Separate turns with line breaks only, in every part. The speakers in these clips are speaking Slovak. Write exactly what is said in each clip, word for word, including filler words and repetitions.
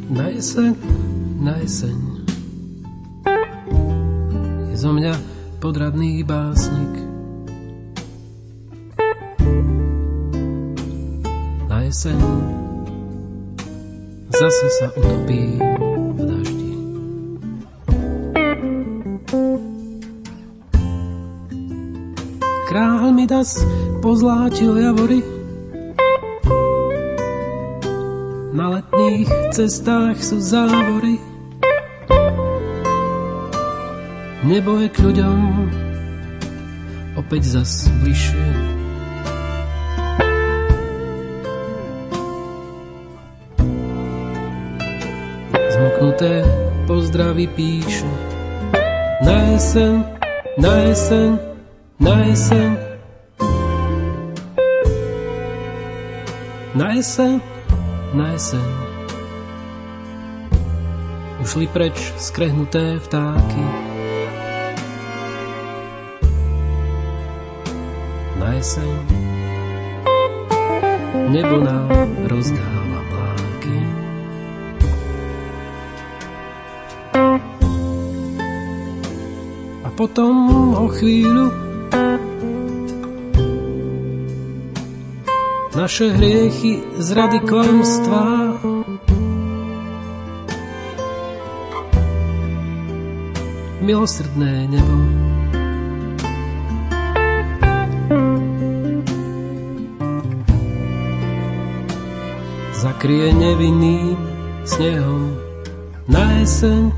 Na jeseň, na jeseň je zo mňa podradný básnik. Na jeseň zase sa utopím v daždi. Kráľ mi das pozlátil javory, na letných cestách sú závory. Nebo je k ľuďom opäť zas bližšie. Zmoknuté pozdravy píše. Na jeseň, na jeseň, na jeseň. Na jeseň, na jeseň. Ušli preč skrehnuté vtáky. Na jeseň nebo nám rozdáva mláky. A potom o chvíľu naše hriechy zrady klamstvá milosrdné nebo zakryje nevinným snehom. Na jeseň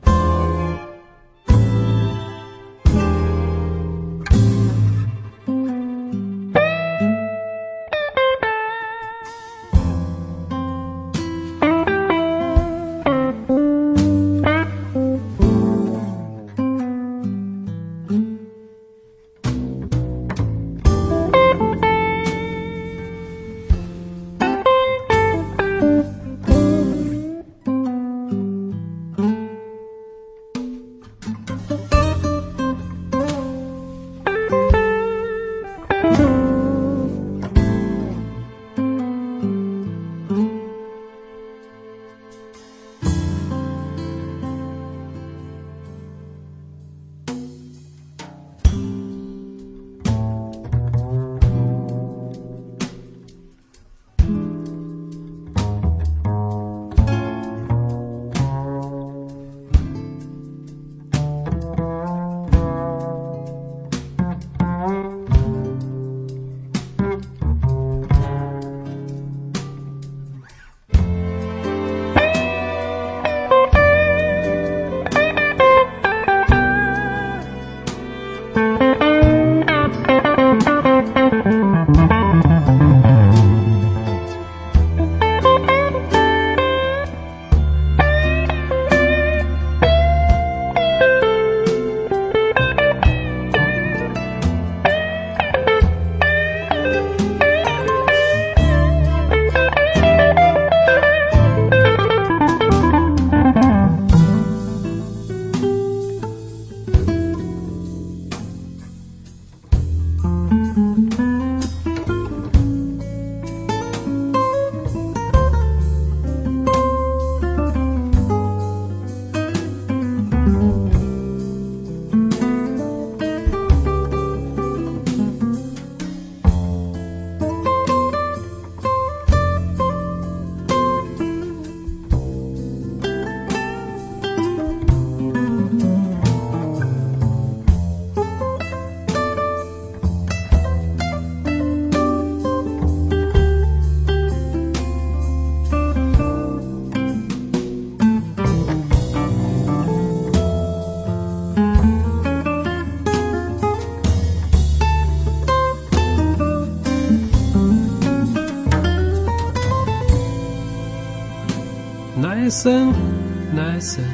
jeseň, na jeseň.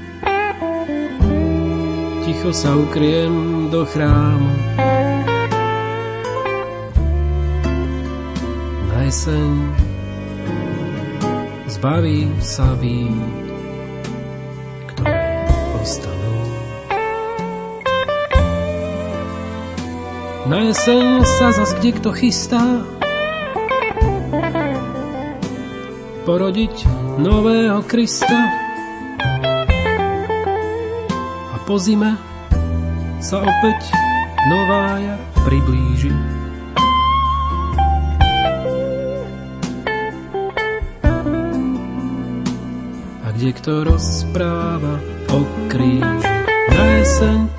Ticho sa ukriem do chrámu. Na jeseň zbavím sa vín, ktoré ostanú. Na jeseň sa zas kdekto chystá porodiť nového Krista a po zime sa opäť nová jar priblíži. A kde kto rozpráva o kríži, na jeseň